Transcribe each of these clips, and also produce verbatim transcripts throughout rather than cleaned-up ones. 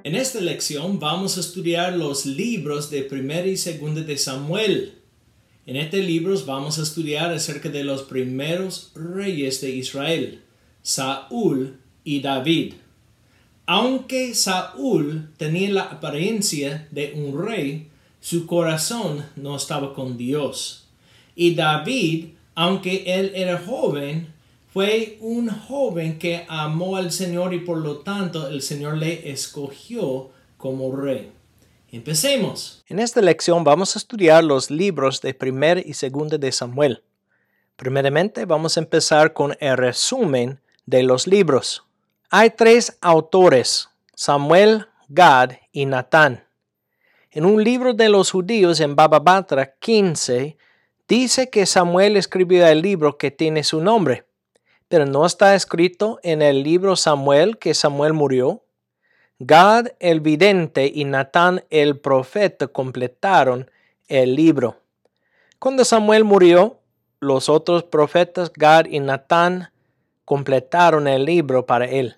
En esta lección vamos a estudiar los libros de Primera y Segunda de Samuel. En estos libros vamos a estudiar acerca de los primeros reyes de Israel, Saúl y David. Aunque Saúl tenía la apariencia de un rey, su corazón no estaba con Dios. Y David, aunque él era joven, fue un joven que amó al Señor y por lo tanto el Señor le escogió como rey. Empecemos. En esta lección vamos a estudiar los libros de Primera y Segunda de Samuel. Primeramente vamos a empezar con el resumen de los libros. Hay tres autores, Samuel, Gad y Natán. En un libro de los judíos en Baba Batra quince, dice que Samuel escribió el libro que tiene su nombre, pero no está escrito en el libro Samuel que Samuel murió. Gad el vidente y Natán el profeta completaron el libro. Cuando Samuel murió, los otros profetas Gad y Natán completaron el libro para él.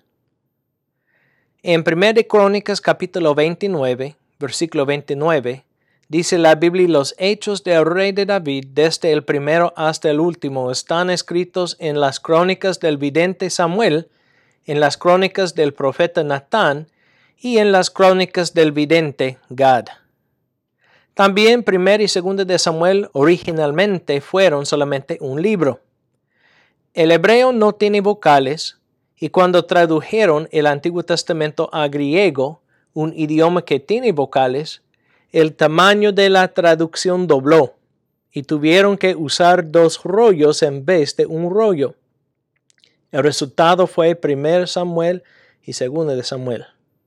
En Primera de Crónicas capítulo veintinueve, versículo veintinueve, dice la Biblia: los hechos del rey de David, desde el primero hasta el último, están escritos en las crónicas del vidente Samuel, en las crónicas del profeta Natán y en las crónicas del vidente Gad. También Primera y Segunda de Samuel originalmente fueron solamente un libro. El hebreo no tiene vocales, y cuando tradujeron el Antiguo Testamento a griego, un idioma que tiene vocales, el tamaño de la traducción dobló y tuvieron que usar dos rollos en vez de un rollo. El resultado fue Primera Samuel y Segunda de Samuel.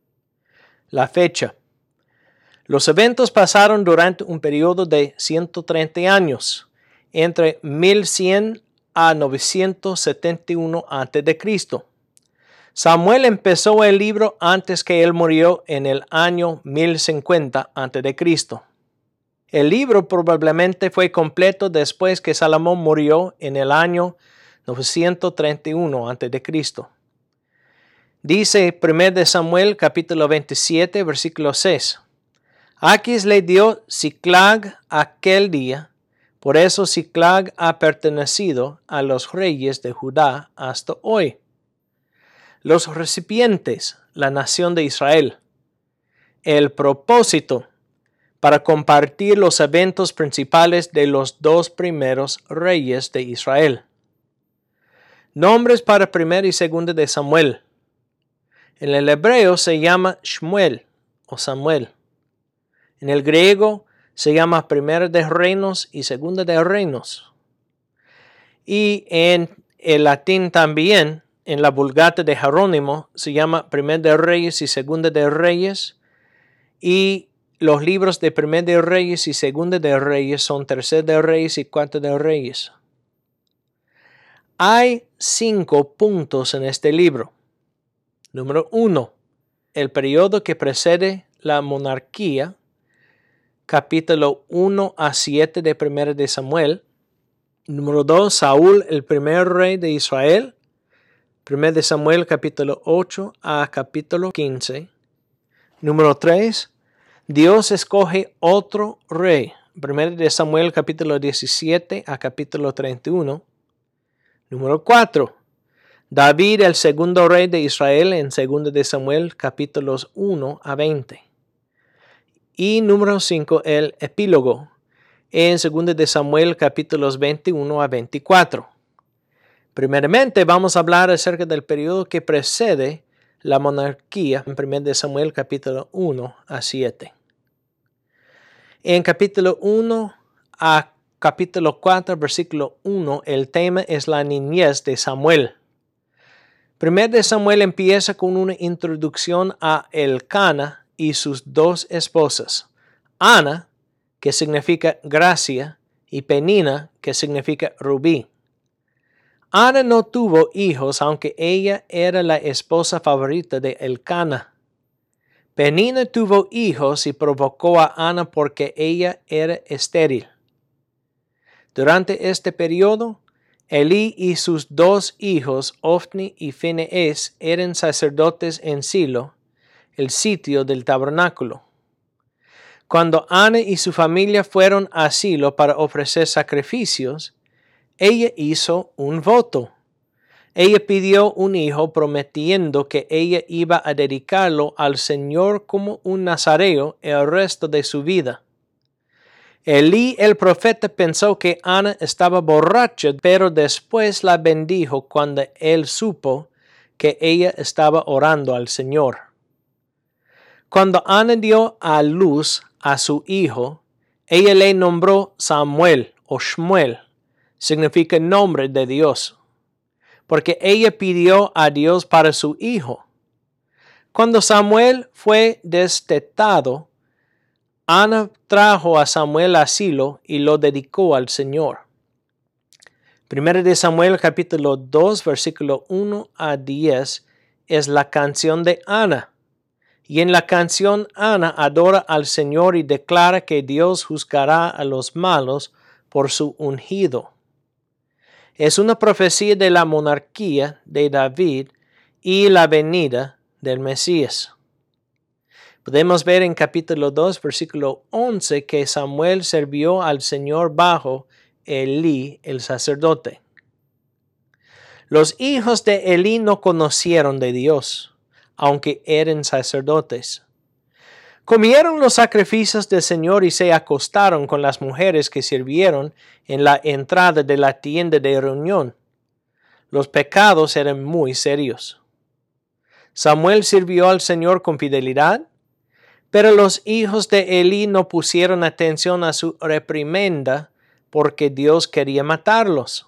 La fecha. Los eventos pasaron durante un periodo de ciento treinta años, entre mil cien a novecientos setenta y uno antes de Cristo. Samuel empezó el libro antes que él murió en el año mil cincuenta antes de Cristo. El libro probablemente fue completo después que Salomón murió en el año novecientos treinta y uno antes de Cristo. Dice Primera de Samuel capítulo veintisiete versículo seis. Aquis le dio Siclag aquel día, por eso Siclag ha pertenecido a los reyes de Judá hasta hoy. Los recipientes, la nación de Israel. El propósito, para compartir los eventos principales de los dos primeros reyes de Israel. Nombres para Primera y Segunda de Samuel. En el hebreo se llama Shmuel o Samuel. En el griego se llama Primera de Reinos y Segunda de Reinos. Y en el latín también, en la Vulgata de Jerónimo, se llama Primera de Reyes y Segunda de Reyes. Y los libros de Primera de Reyes y Segunda de Reyes son Tercera de Reyes y Cuarta de Reyes. Hay cinco puntos en este libro. Número uno, el periodo que precede la monarquía, capítulo uno a siete de Primera de Samuel. Número dos, Saúl, el primer rey de Israel. Primera de Samuel, capítulo ocho a capítulo quince. Número tres, Dios escoge otro rey. Primera de Samuel, capítulo diecisiete a capítulo treinta y uno. Número cuatro, David, el segundo rey de Israel, en Segunda de Samuel, capítulos uno a veinte. Y número cinco, el epílogo, en Segunda de Samuel, capítulos veintiuno a veinticuatro. Primeramente vamos a hablar acerca del periodo que precede la monarquía en Primera de Samuel capítulo uno a siete. En capítulo uno a capítulo cuatro, versículo uno, el tema es la niñez de Samuel. Primera de Samuel empieza con una introducción a Elcana y sus dos esposas, Ana, que significa gracia, y Penina, que significa rubí. Ana no tuvo hijos, aunque ella era la esposa favorita de Elcana. Penina tuvo hijos y provocó a Ana porque ella era estéril. Durante este periodo, Elí y sus dos hijos, Ofni y Finees, eran sacerdotes en Silo, el sitio del tabernáculo. Cuando Ana y su familia fueron a Silo para ofrecer sacrificios, ella hizo un voto. Ella pidió un hijo prometiendo que ella iba a dedicarlo al Señor como un nazareo el resto de su vida. Elí el profeta pensó que Ana estaba borracha, pero después la bendijo cuando él supo que ella estaba orando al Señor. Cuando Ana dio a luz a su hijo, ella le nombró Samuel o Shmuel, significa nombre de Dios, porque ella pidió a Dios para su hijo. Cuando Samuel fue destetado, Ana trajo a Samuel a Silo y lo dedicó al Señor. Primero de Samuel capítulo dos, versículo uno a diez es la canción de Ana. Y en la canción Ana adora al Señor y declara que Dios juzgará a los malos por su ungido. Es una profecía de la monarquía de David y la venida del Mesías. Podemos ver en capítulo dos, versículo once, que Samuel sirvió al Señor bajo Elí, el sacerdote. Los hijos de Elí no conocieron de Dios, aunque eran sacerdotes. Comieron los sacrificios del Señor y se acostaron con las mujeres que sirvieron en la entrada de la tienda de reunión. Los pecados eran muy serios. Samuel sirvió al Señor con fidelidad, pero los hijos de Elí no pusieron atención a su reprimenda porque Dios quería matarlos.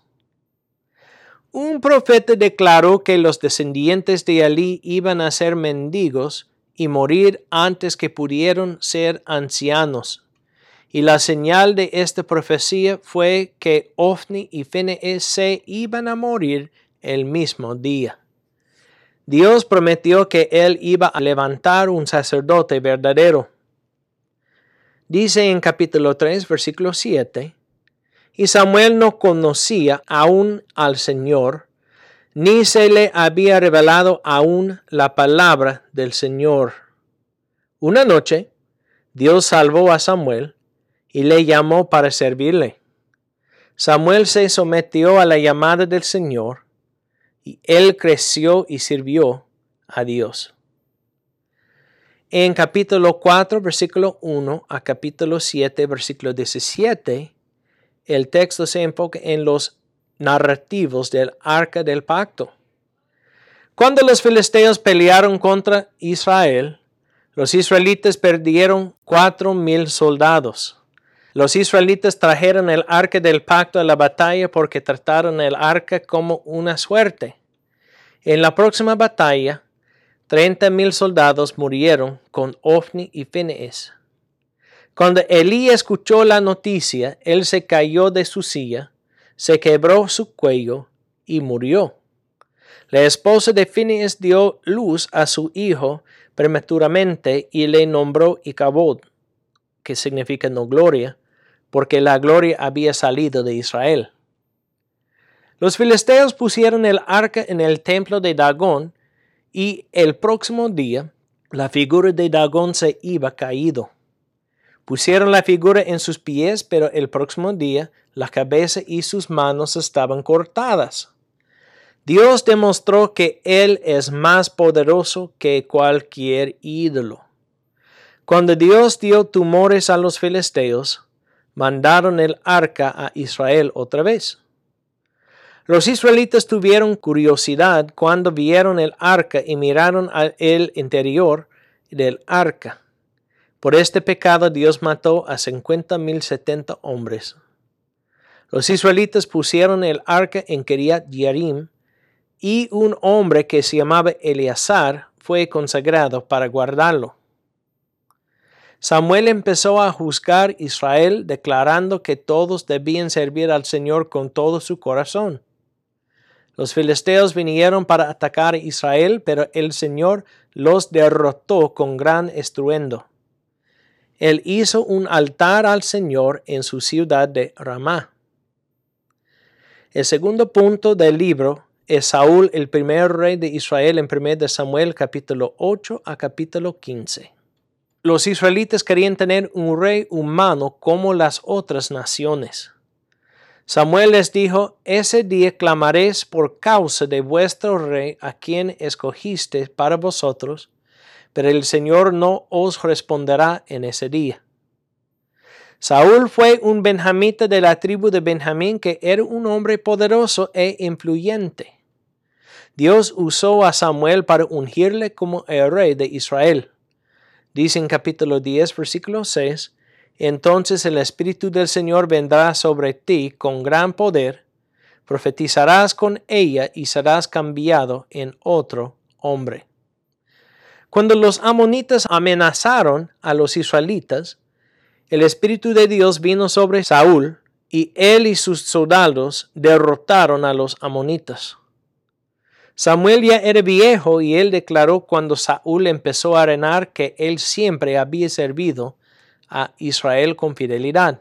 Un profeta declaró que los descendientes de Elí iban a ser mendigos y morir antes que pudieran ser ancianos. Y la señal de esta profecía fue que Ofni y Finees se iban a morir el mismo día. Dios prometió que él iba a levantar un sacerdote verdadero. Dice en capítulo tres, versículo siete, y Samuel no conocía aún al Señor, ni se le había revelado aún la palabra del Señor. Una noche, Dios salvó a Samuel y le llamó para servirle. Samuel se sometió a la llamada del Señor y él creció y sirvió a Dios. En capítulo cuatro, versículo uno a capítulo siete, versículo diecisiete, el texto se enfoca en los narrativos del Arca del Pacto. Cuando los filisteos pelearon contra Israel, los israelitas perdieron cuatro mil soldados. Los israelitas trajeron el arca del pacto a la batalla porque trataron el arca como una suerte. En la próxima batalla, treinta mil soldados murieron con Ofni y Finees. Cuando Elí escuchó la noticia, él se cayó de su silla, se quebró su cuello y murió. La esposa de Finees dio luz a su hijo prematuramente y le nombró Icabod, que significa no gloria, porque la gloria había salido de Israel. Los filisteos pusieron el arca en el templo de Dagón y el próximo día la figura de Dagón se iba caído. Pusieron la figura en sus pies, pero el próximo día la cabeza y sus manos estaban cortadas. Dios demostró que Él es más poderoso que cualquier ídolo. Cuando Dios dio tumores a los filisteos, mandaron el arca a Israel otra vez. Los israelitas tuvieron curiosidad cuando vieron el arca y miraron el interior del arca. Por este pecado Dios mató a cincuenta mil setenta hombres. Los israelitas pusieron el arca en Kiriat Jearim y un hombre que se llamaba Eleazar fue consagrado para guardarlo. Samuel empezó a juzgar Israel declarando que todos debían servir al Señor con todo su corazón. Los filisteos vinieron para atacar a Israel, pero el Señor los derrotó con gran estruendo. Él hizo un altar al Señor en su ciudad de Ramá. El segundo punto del libro es Saúl el primer rey de Israel en primero de Samuel capítulo ocho a capítulo quince. Los israelitas querían tener un rey humano como las otras naciones. Samuel les dijo, ese día clamaréis por causa de vuestro rey a quien escogiste para vosotros, pero el Señor no os responderá en ese día. Saúl fue un benjamita de la tribu de Benjamín que era un hombre poderoso e influyente. Dios usó a Samuel para ungirle como el rey de Israel. Dice en capítulo diez, versículo seis, entonces el Espíritu del Señor vendrá sobre ti con gran poder, profetizarás con ella y serás cambiado en otro hombre. Cuando los amonitas amenazaron a los israelitas, el Espíritu de Dios vino sobre Saúl y él y sus soldados derrotaron a los amonitas. Samuel ya era viejo y él declaró cuando Saúl empezó a reinar que él siempre había servido a Israel con fidelidad.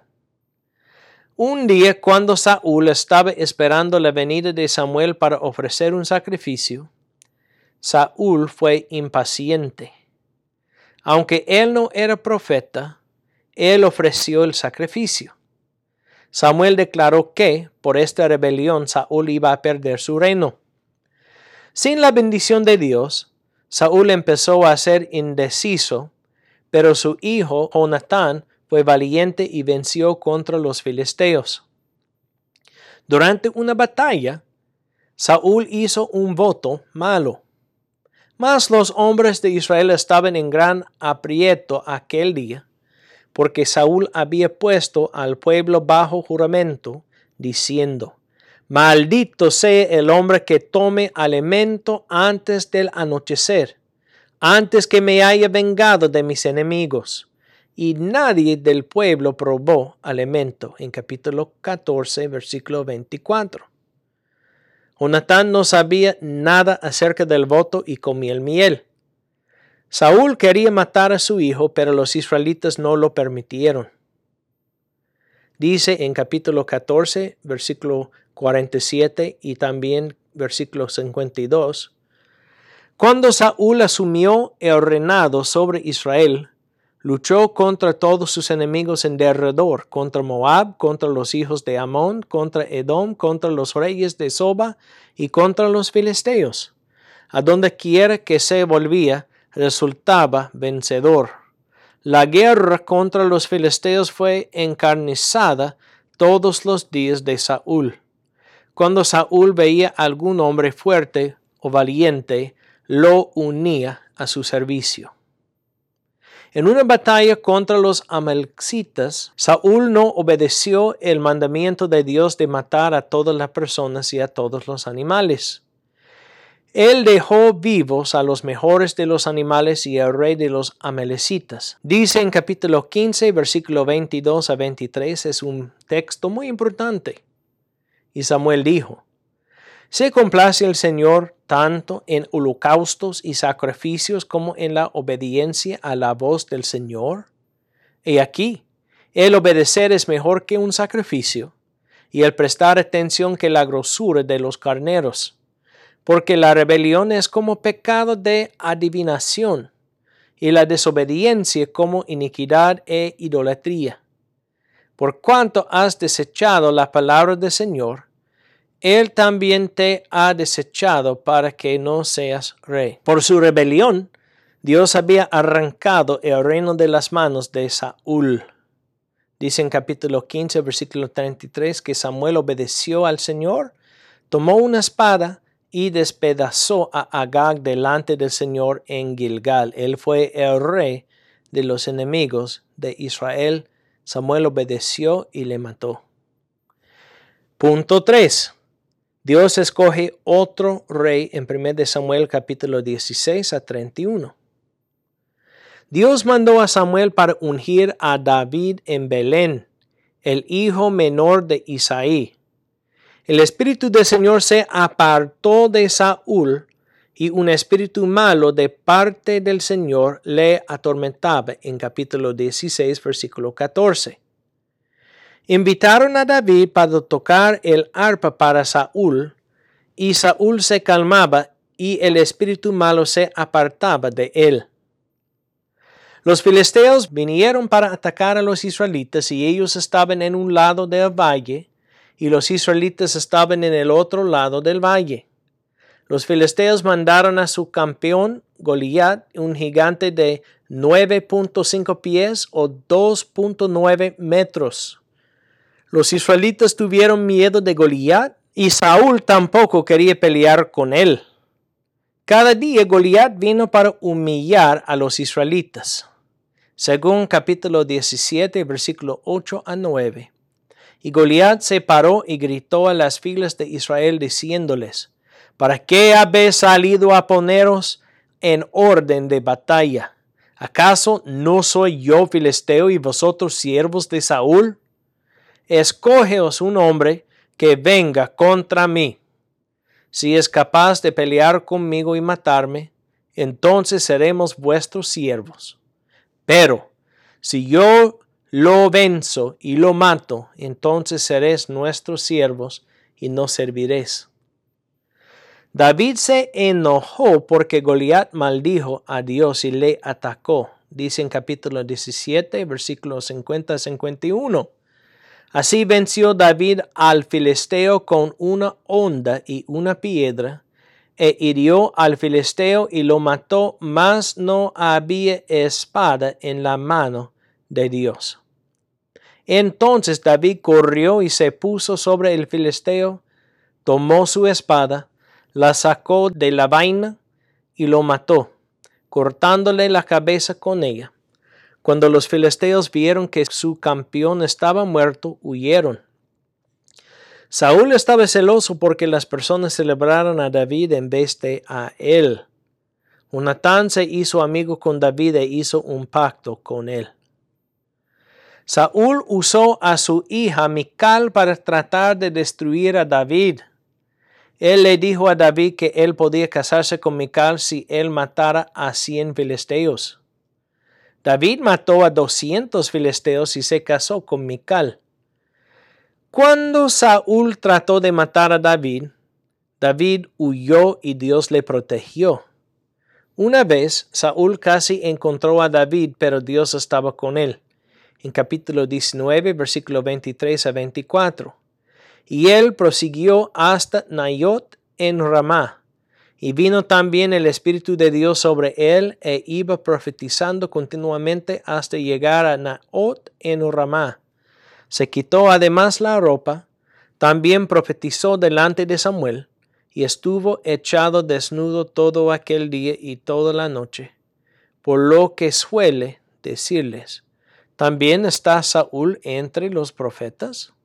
Un día cuando Saúl estaba esperando la venida de Samuel para ofrecer un sacrificio, Saúl fue impaciente. Aunque él no era profeta, él ofreció el sacrificio. Samuel declaró que, por esta rebelión, Saúl iba a perder su reino. Sin la bendición de Dios, Saúl empezó a ser indeciso, pero su hijo Jonatán fue valiente y venció contra los filisteos. Durante una batalla, Saúl hizo un voto malo. Mas los hombres de Israel estaban en gran aprieto aquel día, porque Saúl había puesto al pueblo bajo juramento, diciendo, maldito sea el hombre que tome alimento antes del anochecer, antes que me haya vengado de mis enemigos. Y nadie del pueblo probó alimento. En capítulo catorce, versículo veinticuatro. Jonatán no sabía nada acerca del voto y comía el miel. Saúl quería matar a su hijo, pero los israelitas no lo permitieron. Dice en capítulo catorce, versículo cuarenta y siete y también versículo cincuenta y dos, cuando Saúl asumió el reinado sobre Israel, luchó contra todos sus enemigos en derredor, contra Moab, contra los hijos de Amón, contra Edom, contra los reyes de Soba y contra los filisteos. A donde quiera que se volvía, resultaba vencedor. La guerra contra los filisteos fue encarnizada todos los días de Saúl. Cuando Saúl veía algún hombre fuerte o valiente, lo unía a su servicio. En una batalla contra los amalecitas, Saúl no obedeció el mandamiento de Dios de matar a todas las personas y a todos los animales. Él dejó vivos a los mejores de los animales y al rey de los amalecitas. Dice en capítulo quince, versículo veintidós a veintitrés, es un texto muy importante. Y Samuel dijo, ¿se complace el Señor tanto en holocaustos y sacrificios como en la obediencia a la voz del Señor? He aquí, el obedecer es mejor que un sacrificio, y el prestar atención que la grosura de los carneros. Porque la rebelión es como pecado de adivinación, y la desobediencia como iniquidad e idolatría. Por cuanto has desechado la palabra del Señor, Él también te ha desechado para que no seas rey. Por su rebelión, Dios había arrancado el reino de las manos de Saúl. Dice en capítulo quince, versículo treinta y tres, que Samuel obedeció al Señor, tomó una espada y despedazó a Agag delante del Señor en Gilgal. Él fue el rey de los enemigos de Israel. Samuel obedeció y le mató. Punto tres. Dios escoge otro rey en primero de Samuel capítulo dieciséis a treinta y uno. Dios mandó a Samuel para ungir a David en Belén, el hijo menor de Isaí. El espíritu del Señor se apartó de Saúl y un espíritu malo de parte del Señor le atormentaba. En capítulo dieciséis, versículo catorce. Invitaron a David para tocar el arpa para Saúl y Saúl se calmaba y el espíritu malo se apartaba de él. Los filisteos vinieron para atacar a los israelitas y ellos estaban en un lado del valle y los israelitas estaban en el otro lado del valle. Los filisteos mandaron a su campeón Goliat, un gigante de nueve punto cinco pies o dos punto nueve metros. Los israelitas tuvieron miedo de Goliat y Saúl tampoco quería pelear con él. Cada día Goliat vino para humillar a los israelitas. Según capítulo diecisiete, versículo ocho a nueve. Y Goliat se paró y gritó a las filas de Israel diciéndoles: ¿Para qué habéis salido a poneros en orden de batalla? ¿Acaso no soy yo filisteo y vosotros siervos de Saúl? Escógeos un hombre que venga contra mí. Si es capaz de pelear conmigo y matarme, entonces seremos vuestros siervos. Pero si yo lo venzo y lo mato, entonces seréis nuestros siervos y nos serviréis. David se enojó porque Goliat maldijo a Dios y le atacó. Dice en capítulo diecisiete, versículos cincuenta a cincuenta y uno. Así venció David al filisteo con una honda y una piedra, e hirió al filisteo y lo mató, mas no había espada en la mano de Dios. Entonces David corrió y se puso sobre el filisteo, tomó su espada, la sacó de la vaina y lo mató, cortándole la cabeza con ella. Cuando los filisteos vieron que su campeón estaba muerto, huyeron. Saúl estaba celoso porque las personas celebraron a David en vez de a él. Jonatán se hizo amigo con David e hizo un pacto con él. Saúl usó a su hija Mical para tratar de destruir a David. Él le dijo a David que él podía casarse con Mical si él matara a cien filisteos. David mató a doscientos filisteos y se casó con Mical. Cuando Saúl trató de matar a David, David huyó y Dios le protegió. Una vez Saúl casi encontró a David, pero Dios estaba con él. En capítulo diecinueve, versículo veintitrés a veinticuatro. Y él prosiguió hasta Nayot en Ramá. Y vino también el Espíritu de Dios sobre él, e iba profetizando continuamente hasta llegar a Nayot en Ramá. Se quitó además la ropa, también profetizó delante de Samuel, y estuvo echado desnudo todo aquel día y toda la noche, por lo que suele decirles: ¿también está Saúl entre los profetas?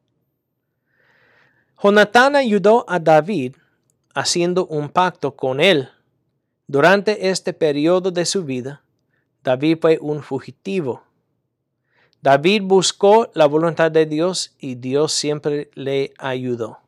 Jonatán ayudó a David haciendo un pacto con él. Durante este periodo de su vida, David fue un fugitivo. David buscó la voluntad de Dios y Dios siempre le ayudó.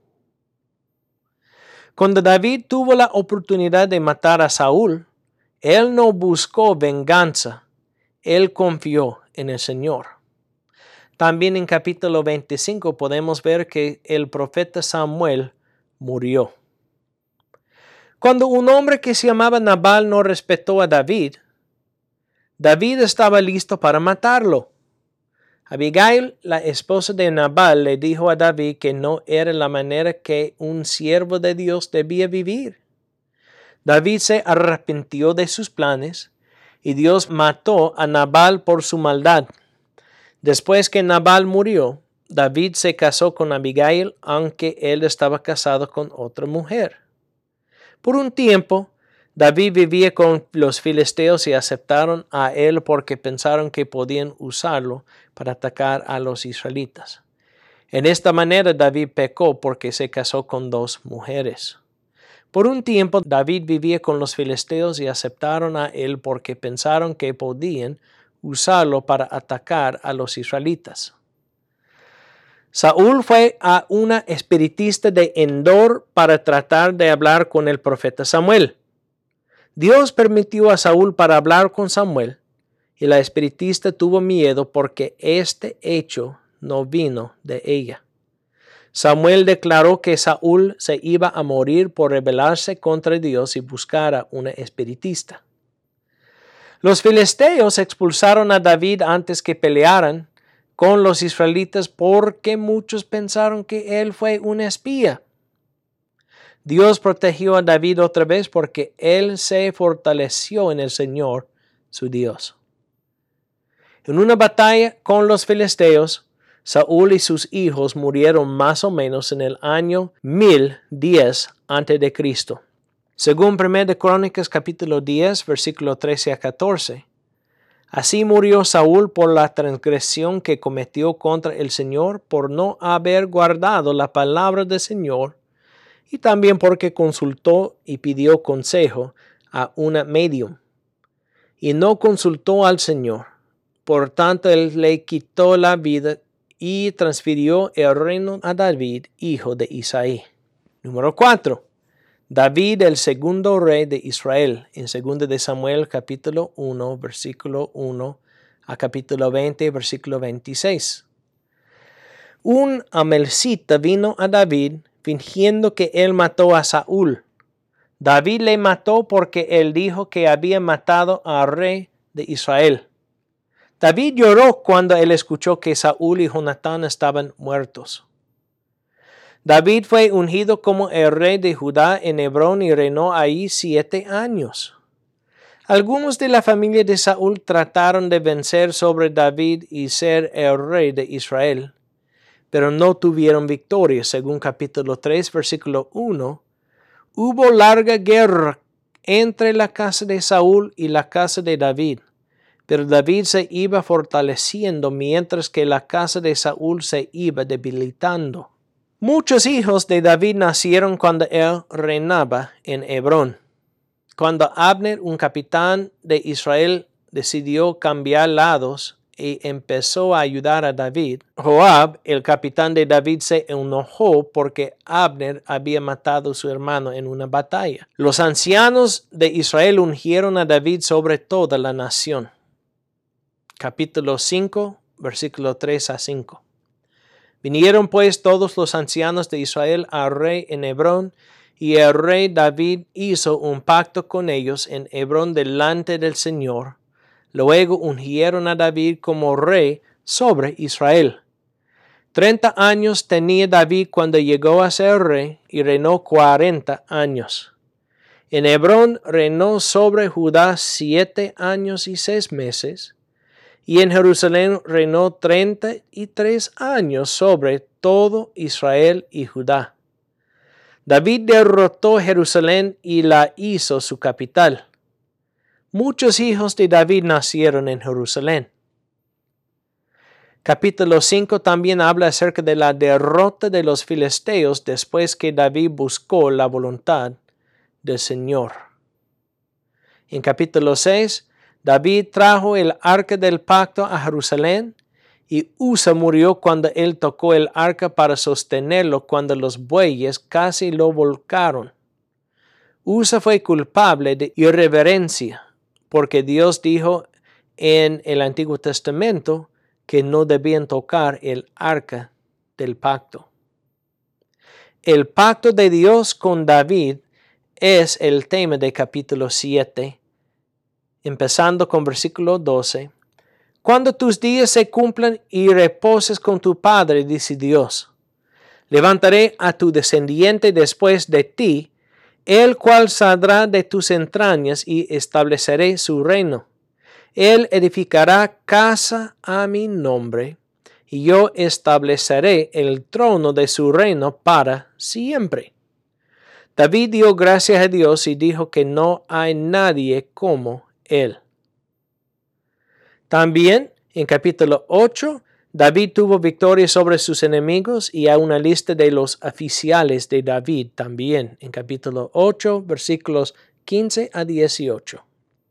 Cuando David tuvo la oportunidad de matar a Saúl, él no buscó venganza, él confió en el Señor. También en capítulo veinticinco podemos ver que el profeta Samuel murió. Cuando un hombre que se llamaba Nabal no respetó a David, David estaba listo para matarlo. Abigail, la esposa de Nabal, le dijo a David que no era la manera que un siervo de Dios debía vivir. David se arrepintió de sus planes y Dios mató a Nabal por su maldad. Después que Nabal murió, David se casó con Abigail, aunque él estaba casado con otra mujer. Por un tiempo, David vivía con los filisteos y aceptaron a él porque pensaron que podían usarlo para atacar a los israelitas. En esta manera David pecó porque se casó con dos mujeres. Por un tiempo David vivía con los filisteos y aceptaron a él porque pensaron que podían usarlo para atacar a los israelitas. Saúl fue a una espiritista de Endor para tratar de hablar con el profeta Samuel. Dios permitió a Saúl para hablar con Samuel, y la espiritista tuvo miedo porque este hecho no vino de ella. Samuel declaró que Saúl se iba a morir por rebelarse contra Dios y buscar a una espiritista. Los filisteos expulsaron a David antes que pelearan con los israelitas porque muchos pensaron que él fue un espía. Dios protegió a David otra vez porque él se fortaleció en el Señor, su Dios. En una batalla con los filisteos, Saúl y sus hijos murieron más o menos en el año mil diez antes de Cristo. Según primera de Crónicas capítulo diez, versículo trece a catorce. Así murió Saúl por la transgresión que cometió contra el Señor por no haber guardado la palabra del Señor y también porque consultó y pidió consejo a una medium y no consultó al Señor. Por tanto, él le quitó la vida y transfirió el reino a David, hijo de Isaí. Número cuatro. David, el segundo rey de Israel, en segunda de Samuel, capítulo uno, versículo uno a capítulo veinte, versículo veintiséis. Un amalecita vino a David fingiendo que él mató a Saúl. David le mató porque él dijo que había matado al rey de Israel. David lloró cuando él escuchó que Saúl y Jonatán estaban muertos. David fue ungido como el rey de Judá en Hebrón y reinó ahí siete años. Algunos de la familia de Saúl trataron de vencer sobre David y ser el rey de Israel, pero no tuvieron victoria. Según capítulo tres, versículo uno, hubo larga guerra entre la casa de Saúl y la casa de David. Pero David se iba fortaleciendo mientras que la casa de Saúl se iba debilitando. Muchos hijos de David nacieron cuando él reinaba en Hebrón. Cuando Abner, un capitán de Israel, decidió cambiar lados y empezó a ayudar a David, Joab, el capitán de David, se enojó porque Abner había matado a su hermano en una batalla. Los ancianos de Israel ungieron a David sobre toda la nación. Capítulo cinco, versículo tres a cinco. Vinieron pues todos los ancianos de Israel al rey en Hebrón, y el rey David hizo un pacto con ellos en Hebrón delante del Señor. Luego ungieron a David como rey sobre Israel. Treinta años tenía David cuando llegó a ser rey y reinó cuarenta años. En Hebrón reinó sobre Judá siete años y seis meses. Y en Jerusalén reinó treinta y tres años sobre todo Israel y Judá. David derrotó Jerusalén y la hizo su capital. Muchos hijos de David nacieron en Jerusalén. Capítulo cinco también habla acerca de la derrota de los filisteos después que David buscó la voluntad del Señor. En capítulo seis, David trajo el arca del pacto a Jerusalén y Usa murió cuando él tocó el arca para sostenerlo cuando los bueyes casi lo volcaron. Usa fue culpable de irreverencia porque Dios dijo en el Antiguo Testamento que no debían tocar el arca del pacto. El pacto de Dios con David es el tema de capítulo siete. Empezando con versículo doce. Cuando tus días se cumplan y reposes con tu padre, dice Dios, levantaré a tu descendiente después de ti, el cual saldrá de tus entrañas y estableceré su reino. Él edificará casa a mi nombre, y yo estableceré el trono de su reino para siempre. David dio gracias a Dios y dijo que no hay nadie como él. También en capítulo ocho, David tuvo victoria sobre sus enemigos y hay una lista de los oficiales de David también en capítulo ocho, versículos quince a dieciocho.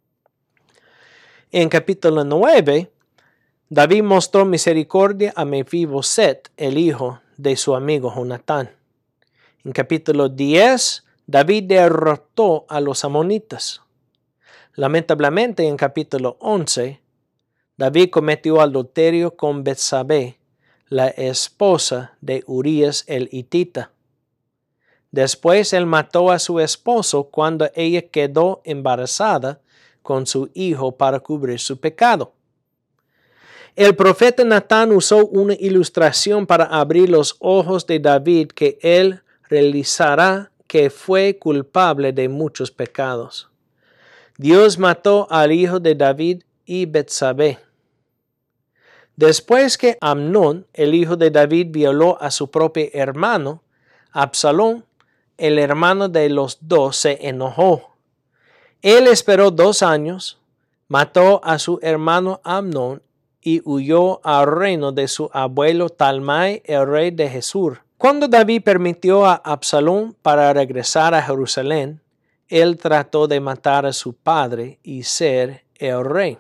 En capítulo nueve, David mostró misericordia a Mefiboset, el hijo de su amigo Jonatán. En capítulo diez, David derrotó a los amonitas. Lamentablemente, en capítulo once, David cometió adulterio con Betsabé, la esposa de Urías el hitita. Después él mató a su esposo cuando ella quedó embarazada con su hijo para cubrir su pecado. El profeta Natán usó una ilustración para abrir los ojos de David que él realizará que fue culpable de muchos pecados. Dios mató al hijo de David y Betsabé. Después que Amnón, el hijo de David, violó a su propio hermano, Absalón, el hermano de los dos, se enojó. Él esperó dos años, mató a su hermano Amnón y huyó al reino de su abuelo Talmai, el rey de Gesur. Cuando David permitió a Absalón para regresar a Jerusalén, él trató de matar a su padre y ser el rey.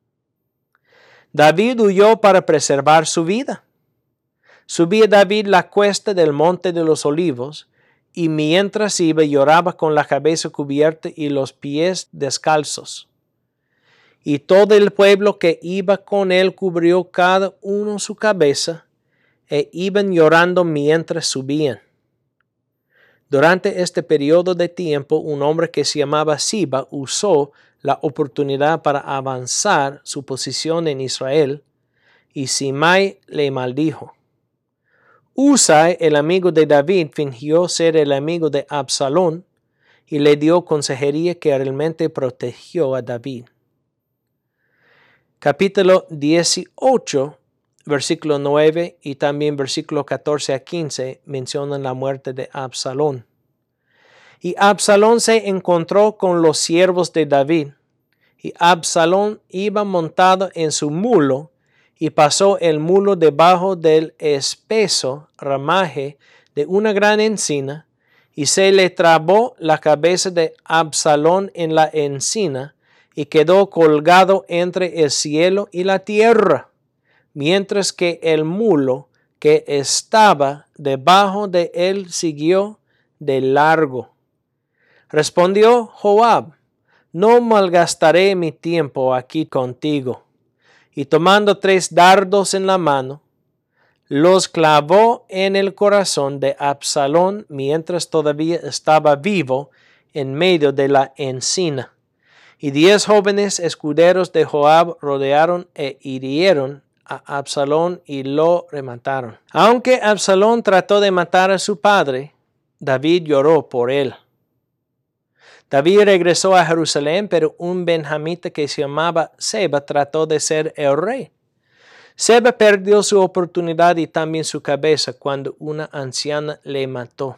David huyó para preservar su vida. Subía David la cuesta del monte de los olivos, y mientras iba lloraba con la cabeza cubierta y los pies descalzos. Y todo el pueblo que iba con él cubrió cada uno su cabeza, e iban llorando mientras subían. Durante este periodo de tiempo, un hombre que se llamaba Siba usó la oportunidad para avanzar su posición en Israel, y Simei le maldijo. Usai, el amigo de David, fingió ser el amigo de Absalón y le dio consejería que realmente protegió a David. Capítulo dieciocho, versículo nueve y también versículo catorce a quince mencionan la muerte de Absalón. Y Absalón se encontró con los siervos de David, y Absalón iba montado en su mulo, y pasó el mulo debajo del espeso ramaje de una gran encina, y se le trabó la cabeza de Absalón en la encina, y quedó colgado entre el cielo y la tierra, mientras que el mulo que estaba debajo de él siguió de largo. Respondió Joab: no malgastaré mi tiempo aquí contigo. Y tomando tres dardos en la mano, los clavó en el corazón de Absalón mientras todavía estaba vivo en medio de la encina. Y diez jóvenes escuderos de Joab rodearon e hirieron a Absalón y lo remataron. Aunque Absalón trató de matar a su padre, David lloró por él. David regresó a Jerusalén, pero un benjamita que se llamaba Seba trató de ser el rey. Seba perdió su oportunidad y también su cabeza cuando una anciana le mató.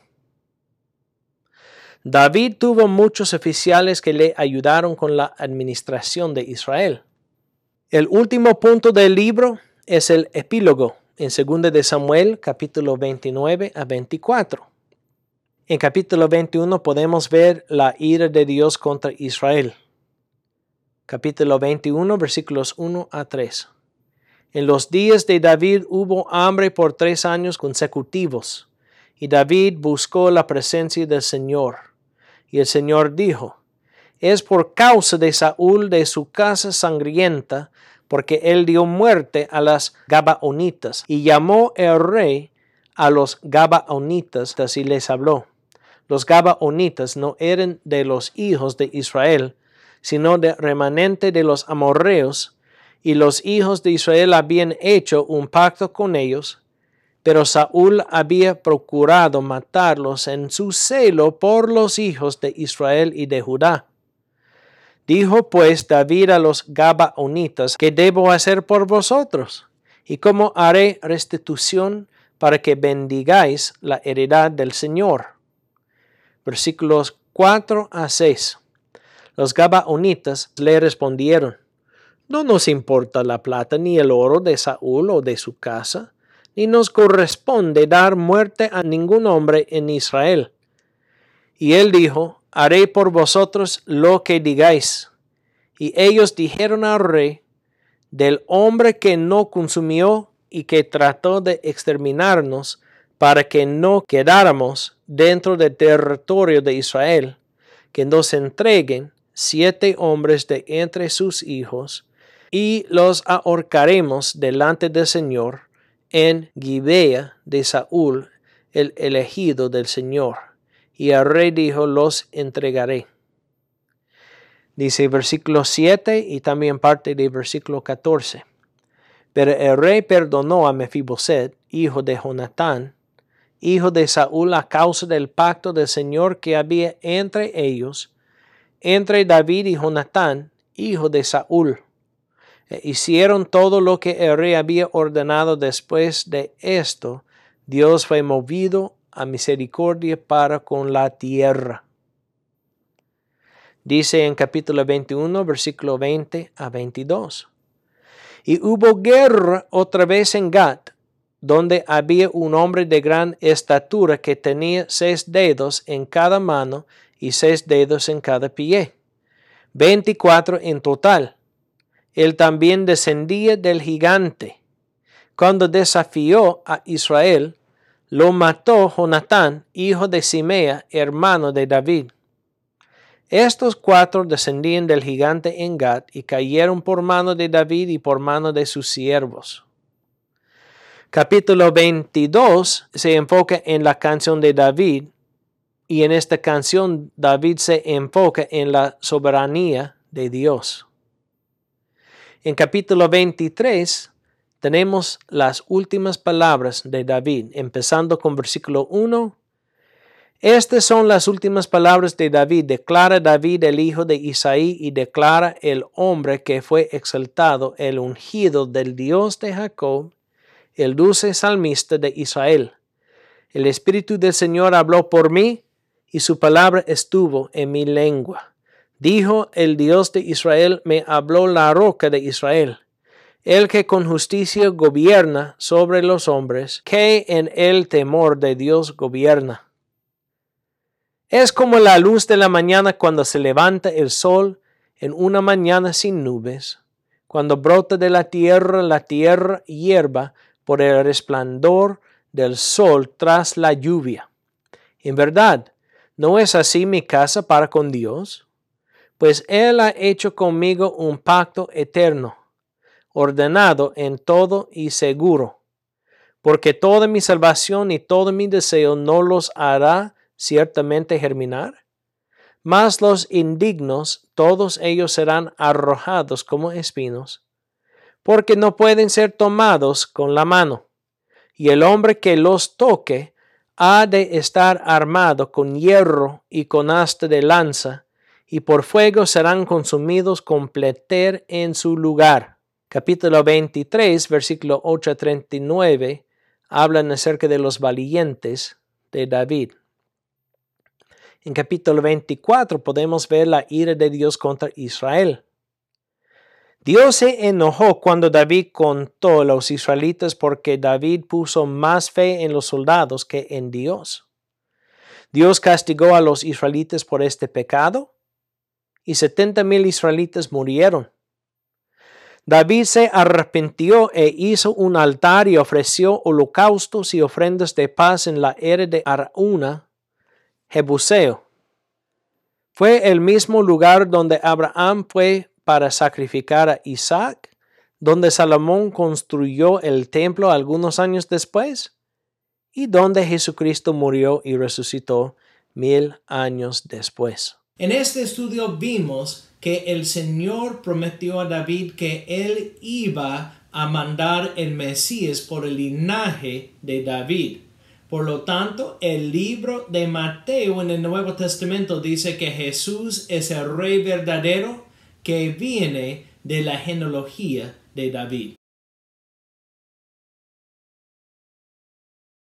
David tuvo muchos oficiales que le ayudaron con la administración de Israel. El último punto del libro es el epílogo en segundo de Samuel, capítulo veintinueve a veinticuatro. En capítulo veintiuno podemos ver la ira de Dios contra Israel. Capítulo veintiuno, versículos uno a tres. En los días de David hubo hambre por tres años consecutivos, y David buscó la presencia del Señor. Y el Señor dijo: es por causa de Saúl de su casa sangrienta, porque él dio muerte a las Gabaonitas, y llamó el rey a los Gabaonitas y les habló. Los Gabaonitas no eran de los hijos de Israel, sino de remanente de los amorreos, y los hijos de Israel habían hecho un pacto con ellos, pero Saúl había procurado matarlos en su celo por los hijos de Israel y de Judá. Dijo pues David a los Gabaonitas: ¿qué debo hacer por vosotros? ¿Y cómo haré restitución para que bendigáis la heredad del Señor? Versículos cuatro a seis. Los Gabaonitas le respondieron: no nos importa la plata ni el oro de Saúl o de su casa, ni nos corresponde dar muerte a ningún hombre en Israel. Y él dijo: haré por vosotros lo que digáis. Y ellos dijeron al rey: del hombre que no consumió y que trató de exterminarnos para que no quedáramos dentro del territorio de Israel, que nos entreguen siete hombres de entre sus hijos, y los ahorcaremos delante del Señor en Gibea de Saúl, el elegido del Señor. Y el rey dijo, los entregaré. Dice versículo siete y también parte de versículo catorce. Pero el rey perdonó a Mefiboset, hijo de Jonatán, hijo de Saúl, a causa del pacto del Señor que había entre ellos, entre David y Jonatán, hijo de Saúl. E hicieron todo lo que el rey había ordenado. Después de esto, Dios fue movido a misericordia para con la tierra. Dice en capítulo veintiuno, versículo veinte a veintidós. Y hubo guerra otra vez en Gat, donde había un hombre de gran estatura que tenía seis dedos en cada mano y seis dedos en cada pie, veinticuatro en total. Él también descendía del gigante. Cuando desafió a Israel, lo mató Jonatán, hijo de Simea, hermano de David. Estos cuatro descendían del gigante en Gat y cayeron por mano de David y por mano de sus siervos. Capítulo veintidós se enfoca en la canción de David, y en esta canción David se enfoca en la soberanía de Dios. En capítulo veintitrés tenemos las últimas palabras de David, empezando con versículo uno. Estas son las últimas palabras de David. Declara David el hijo de Isaí y declara el hombre que fue exaltado, el ungido del Dios de Jacob, el dulce salmista de Israel. El Espíritu del Señor habló por mí y su palabra estuvo en mi lengua. Dijo el Dios de Israel, me habló la roca de Israel, el que con justicia gobierna sobre los hombres, que en el temor de Dios gobierna. Es como la luz de la mañana cuando se levanta el sol en una mañana sin nubes, cuando brota de la tierra la tierra hierba por el resplandor del sol tras la lluvia. En verdad, ¿no es así mi casa para con Dios? Pues Él ha hecho conmigo un pacto eterno, ordenado en todo y seguro, porque toda mi salvación y todo mi deseo no los hará ciertamente germinar. Mas los indignos, todos ellos serán arrojados como espinos, porque no pueden ser tomados con la mano, y el hombre que los toque ha de estar armado con hierro y con asta de lanza, y por fuego serán consumidos completer en su lugar. Capítulo veintitrés, versículo ocho a treinta y nueve, hablan acerca de los valientes de David. En capítulo veinticuatro podemos ver la ira de Dios contra Israel. Dios se enojó cuando David contó a los israelitas porque David puso más fe en los soldados que en Dios. Dios castigó a los israelitas por este pecado y setenta mil israelitas murieron. David se arrepintió e hizo un altar y ofreció holocaustos y ofrendas de paz en la era de Araúna, Jebuseo. Fue el mismo lugar donde Abraham fue para sacrificar a Isaac, donde Salomón construyó el templo algunos años después, y donde Jesucristo murió y resucitó mil años después. En este estudio vimos que el Señor prometió a David que él iba a mandar el Mesías por el linaje de David. Por lo tanto, el libro de Mateo en el Nuevo Testamento dice que Jesús es el Rey verdadero que viene de la genealogía de David.